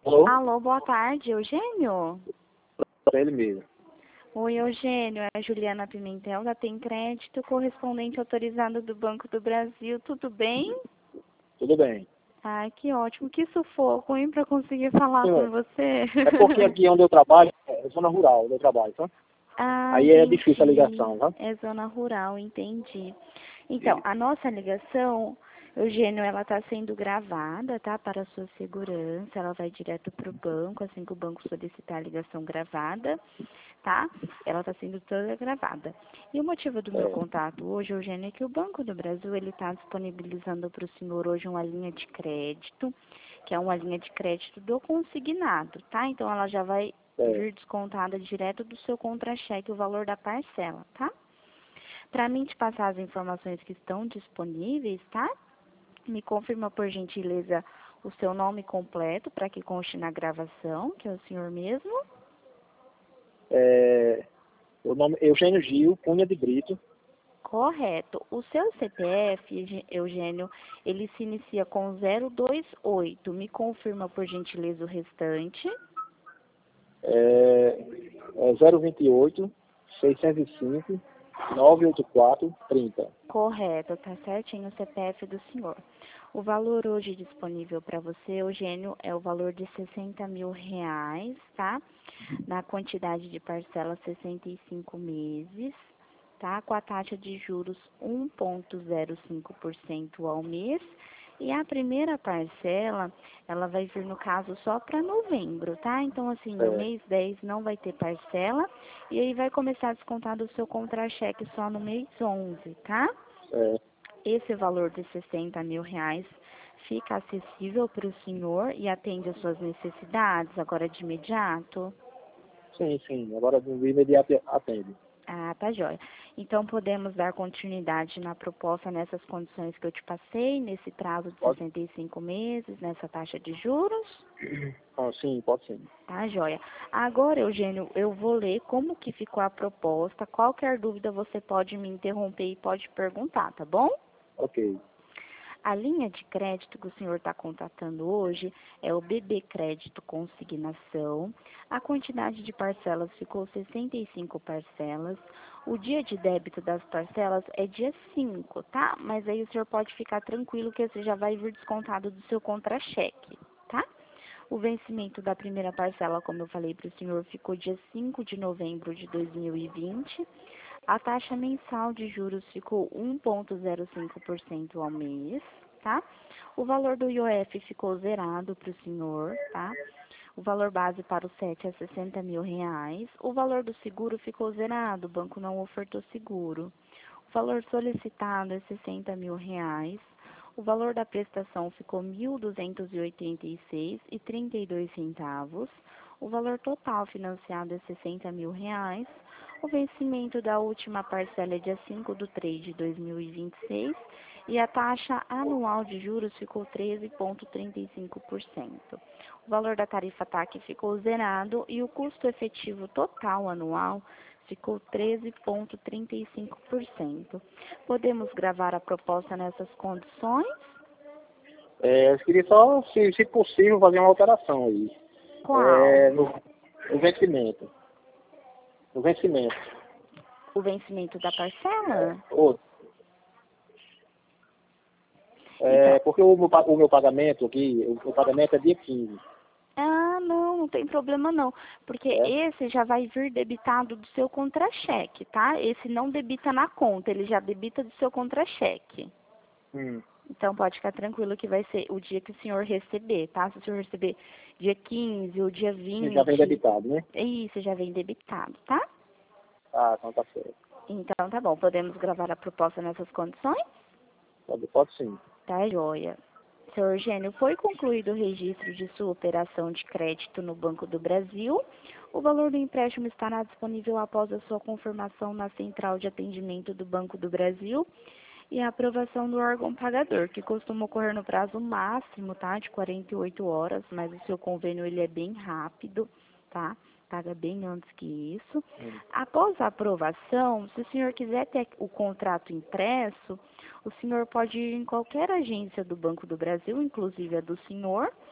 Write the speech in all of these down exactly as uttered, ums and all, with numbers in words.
Alô? Alô, boa tarde, Eugênio? Para ele mesmo. Oi, Eugênio, é a Juliana Pimentel, da Tem Crédito, correspondente autorizado do Banco do Brasil, tudo bem? Tudo bem. Ai, que ótimo, que sufoco, hein, para conseguir falar Senhor, com você. é porque aqui onde eu trabalho, é zona rural onde eu trabalho, tá? Ah, Aí é entendi. difícil a ligação, tá? É zona rural, entendi. Então, a nossa ligação, Eugênio, ela está sendo gravada, tá? Para a sua segurança, ela vai direto para o banco, assim que o banco solicitar a ligação gravada, tá? Ela está sendo toda gravada. E o motivo do meu É, contato hoje, Eugênio, é que o Banco do Brasil, ele está disponibilizando para o senhor hoje uma linha de crédito, que é uma linha de crédito do consignado, tá? Então, ela já vai é, vir descontada direto do seu contra-cheque o valor da parcela, tá? Para mim te passar as informações que estão disponíveis, tá? Me confirma, por gentileza, o seu nome completo para que conste na gravação, que é o senhor mesmo. é, o nome é Eugênio Gil, Cunha de Brito, Correto. O seu C P F, Ege- Eugênio, ele se inicia com zero dois oito. Me confirma, por gentileza, o restante. é, é zero vinte e oito, seiscentos e cinco, novecentos e oitenta e quatro, trinta. Correto, tá certinho o C P F do senhor. O valor hoje disponível para você, Eugênio, é o valor de sessenta mil reais, tá? Na quantidade de parcelas sessenta e cinco meses, tá? Com a taxa de juros um vírgula zero cinco por cento ao mês. E a primeira parcela, ela vai vir no caso só para novembro, tá? Então, assim, no É, mês dez não vai ter parcela. E aí vai começar a descontar do seu contra-cheque só no mês onze, tá? é, Esse valor de sessenta mil reais fica acessível para o senhor e atende às suas necessidades agora de imediato? sim, sim, agora de imediato atende. Ah, tá joia. Então, podemos dar continuidade na proposta nessas condições que eu te passei, nesse prazo de Pode? sessenta e cinco meses, nessa taxa de juros? Ah, sim, pode sim. Tá joia. Agora, Eugênio, eu vou ler como que ficou a proposta. Qualquer dúvida você pode me interromper e pode perguntar, tá bom? Ok. A linha de crédito que o senhor está contatando hoje é o B B Crédito Consignação. A quantidade de parcelas ficou sessenta e cinco parcelas. O dia de débito das parcelas é dia cinco, tá? Mas aí o senhor pode ficar tranquilo que esse já vai vir descontado do seu contra-cheque, tá? O vencimento da primeira parcela, como eu falei para o senhor, ficou dia cinco de novembro de dois mil e vinte. A taxa mensal de juros ficou um vírgula zero cinco por cento ao mês, tá? O valor do I O F ficou zerado para o senhor, tá? O valor base para o S E T é sessenta mil reais. O valor do seguro ficou zerado, o banco não ofertou seguro. O valor solicitado é sessenta mil reais. O valor da prestação ficou mil duzentos e oitenta e seis e trinta e dois centavos. O valor total financiado é sessenta mil reais. O vencimento da última parcela é dia cinco de três de dois mil e vinte e seis e a taxa anual de juros ficou treze vírgula trinta e cinco por cento. O valor da tarifa T A C ficou zerado e o custo efetivo total anual ficou treze vírgula trinta e cinco por cento. Podemos gravar a proposta nessas condições? É, eu queria só, se, se possível, fazer uma alteração aí. Qual? É, no, no vencimento. No vencimento. O vencimento da parcela? Outro. Então, É, porque o meu, pa- o meu pagamento aqui, o, o pagamento é dia quinze, ah, não, não tem problema não, porque certo? esse já vai vir debitado do seu contra-cheque, tá? Esse não debita na conta, ele já debita do seu contra-cheque. Hum. Então, pode ficar tranquilo que vai ser o dia que o senhor receber, tá? Se o senhor receber dia quinze ou dia Já vem vinte, debitado, né? isso já vem debitado, tá? Ah, então tá certo. Então, tá bom, podemos gravar a proposta nessas condições? Pode, pode sim. Tá, joia. Senhor Eugênio, foi concluído o registro de sua operação de crédito no Banco do Brasil. O valor do empréstimo estará disponível após a sua confirmação na central de atendimento do Banco do Brasil e a aprovação do órgão pagador, que costuma ocorrer no prazo máximo, tá, de quarenta e oito horas, mas o seu convênio ele é bem rápido, tá? Paga bem antes que isso. Hum. Após a aprovação, se o senhor quiser ter o contrato impresso, o senhor pode ir em qualquer agência do Banco do Brasil, inclusive a do senhor,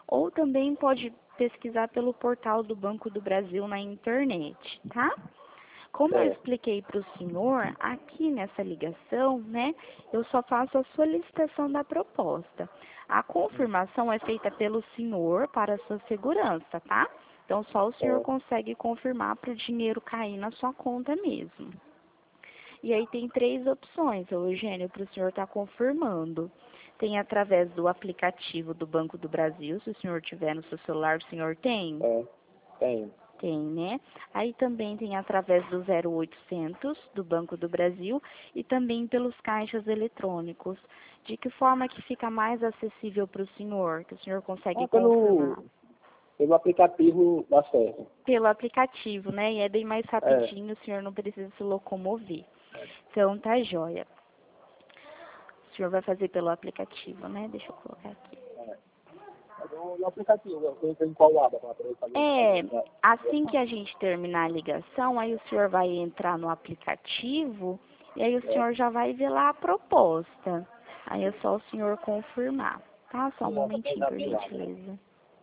ou também pode pesquisar pelo portal do Banco do Brasil na internet, tá? Como eu É. expliquei para o senhor, aqui nessa ligação, né, eu só faço a solicitação da proposta. A confirmação é feita pelo senhor para a sua segurança, tá? Então, só o senhor É. consegue confirmar para o dinheiro cair na sua conta mesmo. E aí tem três opções, ô Eugênio, para o senhor estar confirmando. Tem através do aplicativo do Banco do Brasil, se o senhor tiver no seu celular, o senhor tem? É. Tem. Tem, né? Aí também tem através do zero oitocentos do Banco do Brasil e também pelos caixas eletrônicos. De que forma que fica mais acessível para o senhor, que o senhor consegue Ah, confirmar? pelo, pelo aplicativo dá certo. Pelo aplicativo, né? E é bem mais É. rapidinho, o senhor não precisa se locomover. Então, tá joia. O senhor vai fazer pelo aplicativo, né? Deixa eu colocar aqui. No, no aplicativo, eu entro em qual aba para poder fazer? É, fazer- assim que a gente terminar a ligação, aí o senhor vai entrar no aplicativo e aí o É. senhor já vai ver lá a proposta. Aí é só o senhor confirmar, tá? Só um Não, também momentinho, já por vi lá, né? gentileza.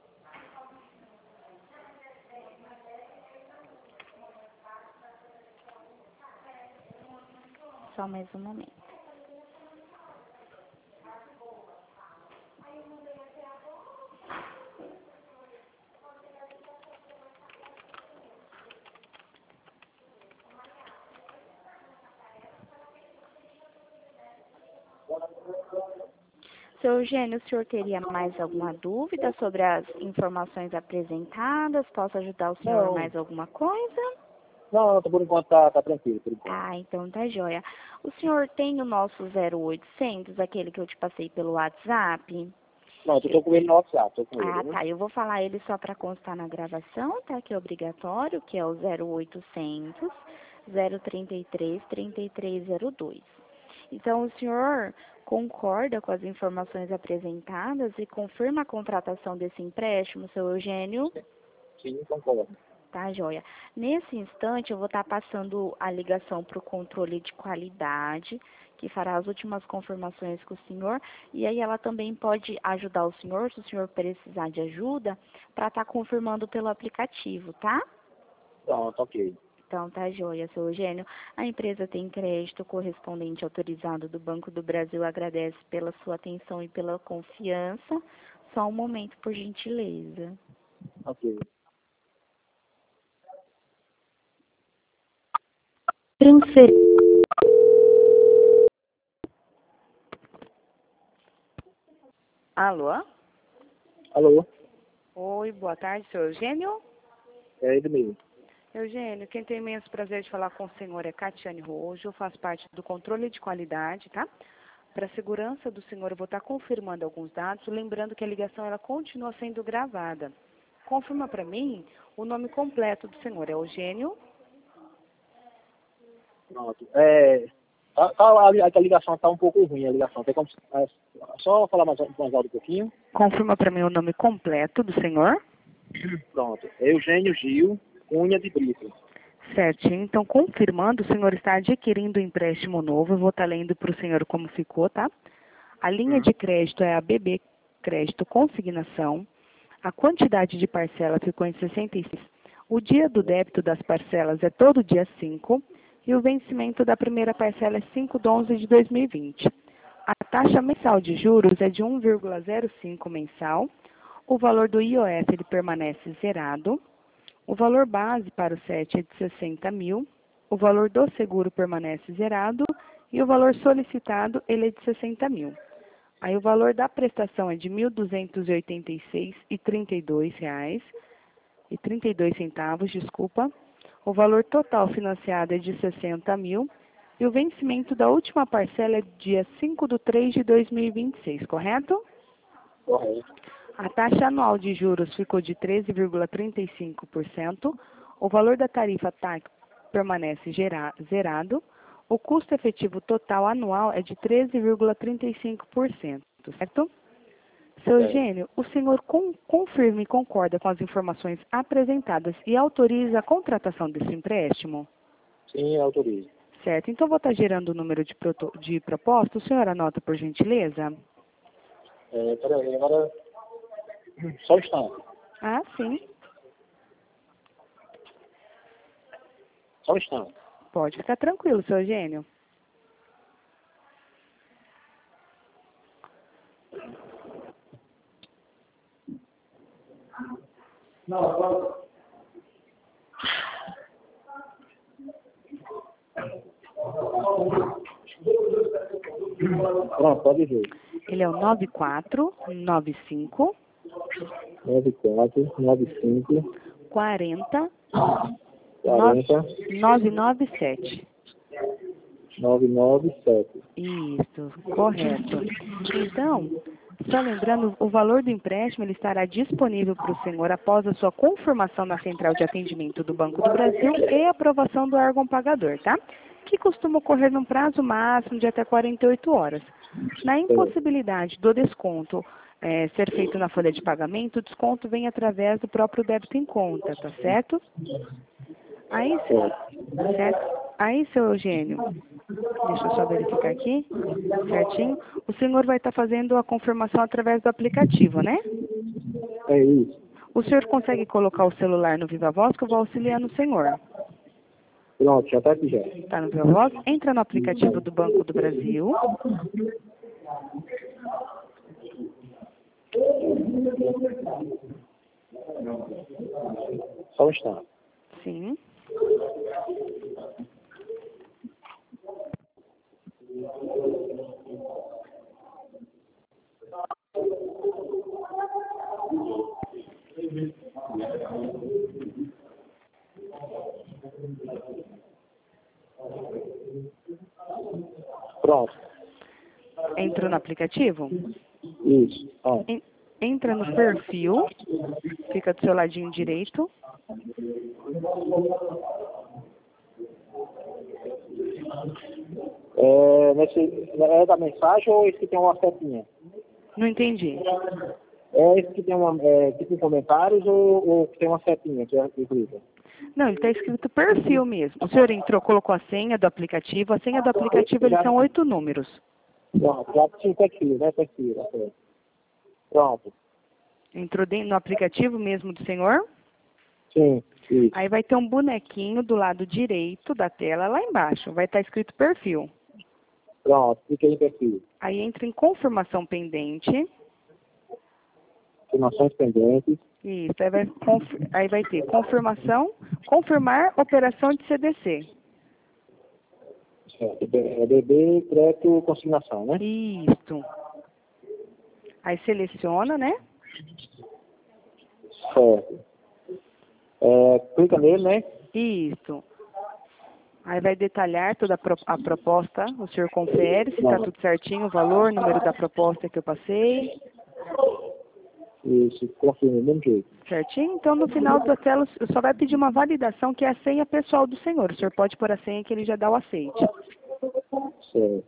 Só mais um momento. Seu Eugênio, o senhor teria mais alguma dúvida sobre as informações apresentadas? Posso ajudar o senhor Não, mais alguma coisa? não, por enquanto tá, tá tranquilo, por enquanto. Ah, então tá joia. O senhor tem o nosso zero oitocentos, aquele que eu te passei pelo WhatsApp? Não, eu tô com ele no WhatsApp, tô com ele, Ah, viu? tá. Eu vou falar ele só para constar na gravação, tá? Que é obrigatório, que é o zero oitocentos, zero trinta e três, trinta e três zero dois. Então, o senhor concorda com as informações apresentadas e confirma a contratação desse empréstimo, seu Eugênio? Sim, concordo. Tá, joia. Nesse instante, eu vou estar passando a ligação para o controle de qualidade, que fará as últimas confirmações com o senhor, e aí ela também pode ajudar o senhor, se o senhor precisar de ajuda, para estar confirmando pelo aplicativo, tá? Pronto, ok. Então, tá, joia, seu Eugênio. A empresa tem crédito correspondente autorizado do Banco do Brasil, agradece pela sua atenção e pela confiança. Só um momento, por gentileza. Ok. Transfer... Alô? Alô? Oi, boa tarde, seu Eugênio. É ele mesmo. Eugênio, quem tem imenso prazer de falar com o senhor é Catiane Rojo, faz parte do controle de qualidade, tá? Para a segurança do senhor, eu vou estar confirmando alguns dados, lembrando que a ligação ela continua sendo gravada. Confirma para mim o nome completo do senhor, é Eugênio? Pronto. É, tá, tá, a, li- a ligação tá um pouco ruim, a ligação. Tem como, é, só falar mais, mais alto um pouquinho? Confirma para mim o nome completo do senhor? Pronto. Eugênio Gil Cunha de Brito. Certinho, então confirmando, o senhor está adquirindo um empréstimo novo, eu vou estar lendo para o senhor como ficou, tá? A linha de crédito é a B B Crédito Consignação. A quantidade de parcela ficou em sessenta e seis. O dia do débito das parcelas é todo dia cinco e o vencimento da primeira parcela é cinco de onze de dois mil e vinte. A taxa mensal de juros é de um vírgula zero cinco mensal. O valor do I O F ele permanece zerado. O valor base para o S E T é de sessenta mil. O valor do seguro permanece zerado e o valor solicitado ele é de sessenta mil. Aí o valor da prestação é de mil duzentos e oitenta e seis reais e trinta e dois reais e trinta e dois centavos, desculpa. O valor total financiado é de sessenta mil e o vencimento da última parcela é dia cinco de três de dois mil e vinte e seis, correto? Correto. A taxa anual de juros ficou de treze vírgula trinta e cinco por cento. O valor da tarifa T A C permanece gera- zerado. O custo efetivo total anual é de treze vírgula trinta e cinco por cento, certo? Seu É. Eugênio, o senhor com, confirma e concorda com as informações apresentadas e autoriza a contratação desse empréstimo? Sim, autorizo. Certo. Então, vou estar gerando o número de, proto, de proposta. O senhor anota, por gentileza? É, peraí, agora Só um instante. Ah, sim. Só um instante. Pode ficar tranquilo, seu Eugênio. Pronto, pode ver. Ele é o nove quatro nove cinco nove quatro nove cinco quarenta quarenta nove nove sete. nove nove sete. Isso, correto. Então, só lembrando, o valor do empréstimo ele estará disponível para o senhor após a sua confirmação na central de atendimento do Banco do Brasil e aprovação do órgão pagador, tá? Que costuma ocorrer num prazo máximo de até quarenta e oito horas. Na impossibilidade do desconto eh, ser feito na folha de pagamento, o desconto vem através do próprio débito em conta, tá certo? Aí, se- certo? Aí, seu Eugênio, deixa eu só verificar aqui, certinho. O senhor vai estar fazendo a confirmação através do aplicativo, né? É isso. O senhor consegue colocar o celular no Viva Voz que eu vou auxiliar no senhor. Pronto, já está aqui já. Está no Viva Voz? Entra no aplicativo do Banco do Brasil. Só um instante. Sim. Pronto. Entrou no aplicativo? Isso. Ó. En- Entra no perfil, fica do seu ladinho direito. É, nesse, é da mensagem ou esse que tem uma setinha? Não entendi. É esse que tem uma, é, que tem comentários ou, ou que tem uma setinha que é que clica? Não, ele está escrito perfil mesmo. O senhor entrou, colocou a senha do aplicativo. A senha do aplicativo, eles são oito números. Pronto, já tinha perfil, né? Perfil, ok. Pronto. Entrou dentro no aplicativo mesmo do senhor. Sim, isso. Aí vai ter um bonequinho do lado direito da tela, lá embaixo. Vai estar escrito perfil. Pronto, cliquei em perfil. Aí entra em confirmação pendente. Informações pendentes. Isso, aí vai, conf- aí vai ter confirmação, confirmar operação de C D C. É B B, crédito, consignação, né? Isso. Aí seleciona, né? Certo. É, clica nele, né? Isso. Aí vai detalhar toda a, pro- a proposta, o senhor confere se está tudo certinho, o valor, número da proposta que eu passei, Isso, confirma, do mesmo jeito. certinho? Então, no final da tela, só vai pedir uma validação, que é a senha pessoal do senhor. O senhor pode pôr a senha que ele já dá o aceite. Certo.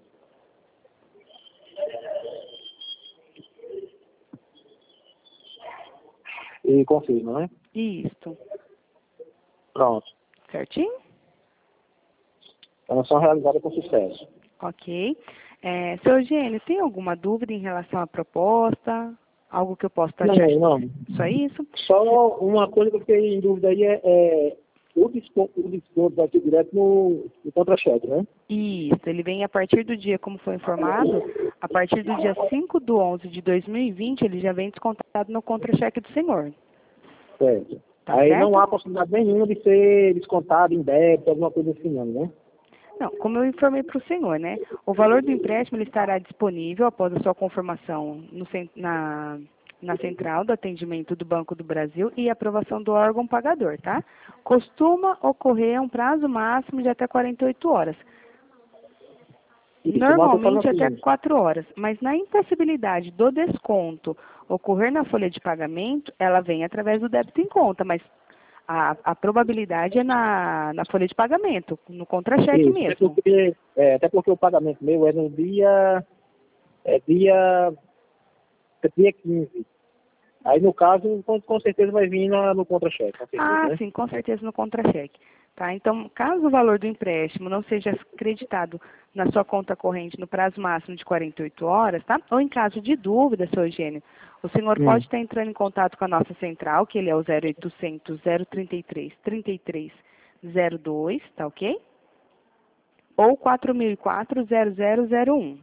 E confirma, né? Isso. Pronto. Certinho? Transação realizada com sucesso. Ok. É, seu Eugênio, tem alguma dúvida em relação à proposta? Algo que eu possa estar te Não, ajudando? não. Só isso? Só uma coisa que eu fiquei em dúvida aí é, é o desconto, o desconto vai ser direto no, no contra-cheque, né? Isso, ele vem a partir do dia, como foi informado, a partir do dia cinco de onze de dois mil e vinte, ele já vem descontado no contra-cheque do senhor. Certo. Tá Aí certo? não há possibilidade nenhuma de ser descontado em débito, alguma coisa assim, não, né? Não, como eu informei para o senhor, né? O valor do empréstimo ele estará disponível após a sua confirmação no, cen- na, na central do atendimento do Banco do Brasil e aprovação do órgão pagador, tá? Costuma ocorrer um prazo máximo de até quarenta e oito horas. Isso, mas eu tô falando Normalmente até assim, quatro horas, mas na impossibilidade do desconto ocorrer na folha de pagamento, ela vem através do débito em conta, mas a, a probabilidade é na, na folha de pagamento, no contra-cheque isso, até mesmo. porque, é, até porque o pagamento meu é no dia, é dia, é dia quinze. Aí, no caso, com, com certeza vai vir na, no contra-cheque, com certeza, Ah, né? sim, com certeza no contra-cheque. Tá? Então, caso o valor do empréstimo não seja creditado na sua conta corrente no prazo máximo de quarenta e oito horas, tá? Ou em caso de dúvida, seu Eugênio, o senhor Hum. pode estar entrando em contato com a nossa central, que ele é o zero oitocentos, zero trinta e três, trinta e três zero dois, tá ok? Ou quatro mil e quatro, zero zero zero um.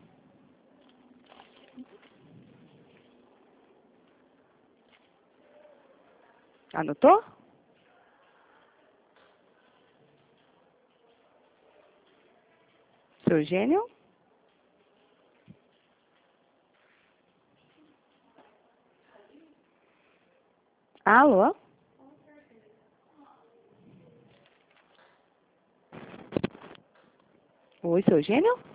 Anotou? Seu Eugênio? Alô? Oi, seu Eugênio?